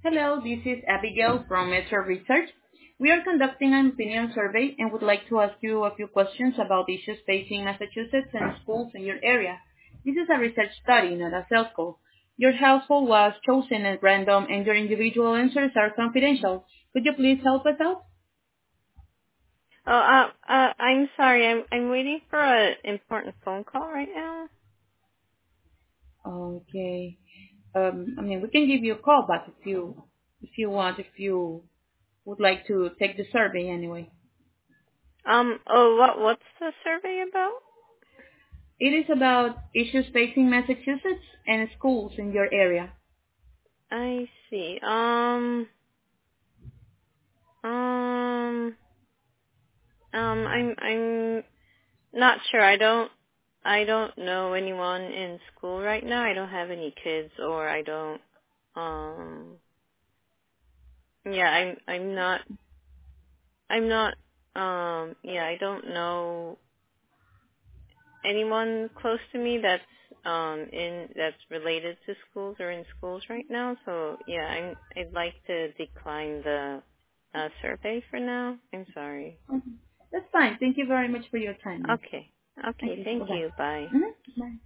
Hello, this is Abigail from Metro Research. We are conducting an opinion survey and would like to ask you a few questions about issues facing Massachusetts and schools in your area. This is a research study, not a sales call. Your household was chosen at random and your individual answers are confidential. Could you please help us out? I'm sorry. I'm waiting for an important phone call right now. Okay. We can give you a call back if you would like to take the survey anyway. What's the survey about? It is about issues facing Massachusetts and schools in your area. I see. I'm not sure. I don't know anyone in school right now. I don't have any kids, or I don't. Yeah, I'm not. Yeah, I don't know anyone close to me that's related to schools or in schools right now. So yeah, I'd like to decline the survey for now. I'm sorry. Mhm. That's fine. Thank you very much for your time, ma'am. Okay. Thank Okay. you. Thank Bye-bye. you. Bye. Mhm. Bye.